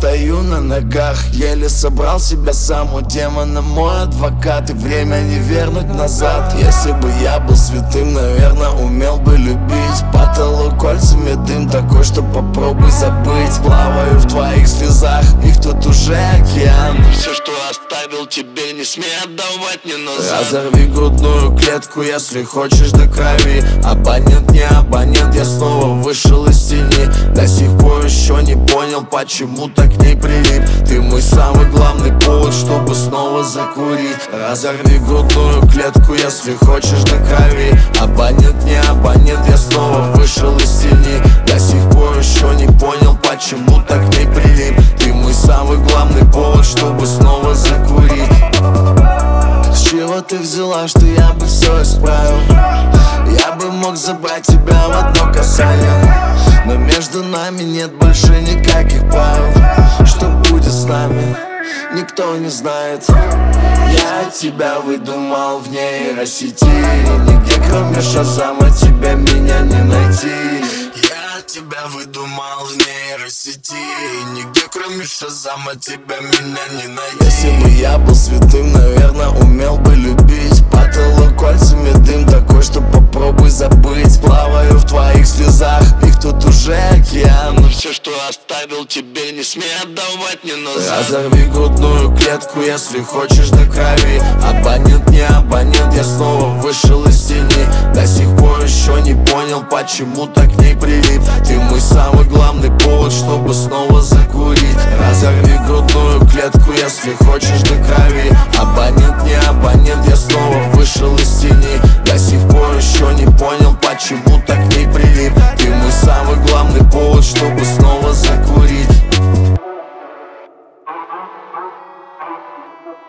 стою на ногах, еле собрал себя сам. У демона мой адвокат, и время не вернуть назад. Если бы я был святым, наверное, умел бы любить. По телу кольцами дым такой, что попробуй забыть. Плаваю в твоих слезах, их тут уже океан. Все, что оставил тебе, не смей отдавать мне назад. Разорви грудную клетку, если хочешь, до крови. Абонент, не абонент, я снова вышел из тени. До сих пор еще не понял, почему так к ней прилип. Ты мой самый главный повод, чтобы снова закурить. Разорви грудную клетку, если хочешь, до крови. Абонент, не абонент, я снова вышел из тени. До сих пор еще не понял, почему так к ней прилип. Ты мой самый главный повод, чтобы снова закурить. С чего ты взяла, что я бы все исправил? Я бы мог забрать тебя в одно касание, но между нами нет больше никаких правил. Что будет с нами, никто не знает. Я тебя выдумал в нейросети. Нигде кроме Шазама тебя меня не найти. Я тебя выдумал в нейросети. Нигде кроме Шазама тебя меня не найти. Если бы я был святым, наверное, умел бы любить. По телу кольцами дым такой, что попробуй забыть. Плаваю в твоих слезах, их тут уже океан. Но все, что оставил тебе, не смей отдавать мне назад. Разорви грудную клетку, если хочешь, до крови. Абонент, не абонент, я снова вышел из тени. До сих пор еще не понял, почему так к ней прилип. Ты мой самый главный повод, чтобы снова закурить. Разорви грудную клетку, если хочешь, до крови. Абонент, не абонент, я снова вышел из тени. До сих пор еще не понял, почему так к ней прилип. Ты мой